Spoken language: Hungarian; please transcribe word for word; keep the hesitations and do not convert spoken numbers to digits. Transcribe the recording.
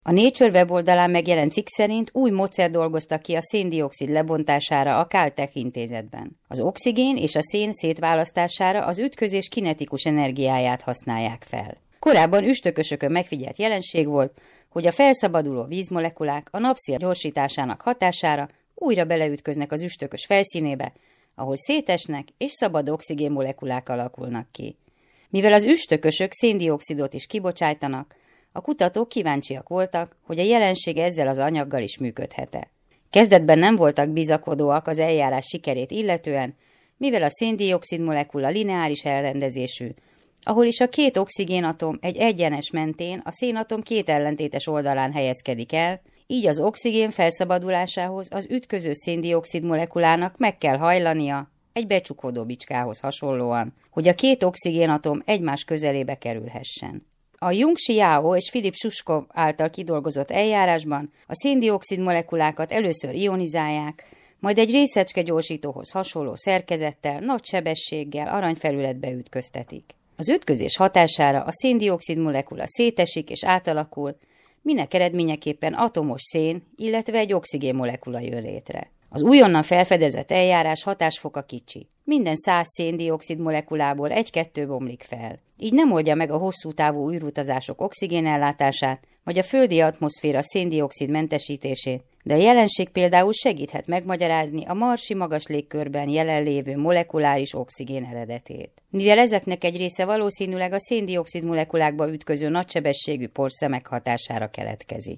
A Nature weboldalán megjelent cikk szerint új módszer dolgoztak ki a szén-dioxid lebontására a Caltech intézetben. Az oxigén és a szén szétválasztására az ütközés kinetikus energiáját használják fel. Korábban üstökösökön megfigyelt jelenség volt, hogy a felszabaduló vízmolekulák a napszél gyorsításának hatására újra beleütköznek az üstökös felszínébe, ahol szétesnek és szabad oxigénmolekulák alakulnak ki. Mivel az üstökösök szén-dioxidot is kibocsájtanak, a kutatók kíváncsiak voltak, hogy a jelenség ezzel az anyaggal is működhet-e. Kezdetben nem voltak bizakodóak az eljárás sikerét illetően, mivel a szén-dioxid molekula lineáris elrendezésű, ahol is a két oxigénatom egy egyenes mentén a szénatom két ellentétes oldalán helyezkedik el, így az oxigén felszabadulásához az ütköző szén-dioxid molekulának meg kell hajlania, egy becsukódó bicskához hasonlóan, hogy a két oxigénatom egymás közelébe kerülhessen. A Jung-Shi Yao és Philip Shishkov által kidolgozott eljárásban a szén-dioxid molekulákat először ionizálják, majd egy részecske gyorsítóhoz hasonló szerkezettel, nagy sebességgel aranyfelületbe ütköztetik. Az ütközés hatására a szén-dioxid molekula szétesik és átalakul, minek eredményeképpen atomos szén, illetve egy oxigén molekula jön létre. Az újonnan felfedezett eljárás hatásfoka kicsi. Minden száz szén-dioxid molekulából egy-kettő bomlik fel. Így nem oldja meg a hosszú távú űrutazások oxigénellátását, vagy a földi atmoszféra szén-dioxid mentesítését, de a jelenség például segíthet megmagyarázni a marsi magas légkörben jelenlévő molekuláris oxigén eredetét. Mivel ezeknek egy része valószínűleg a szén-dioxid molekulákba ütköző nagysebességű porszemek hatására keletkezik.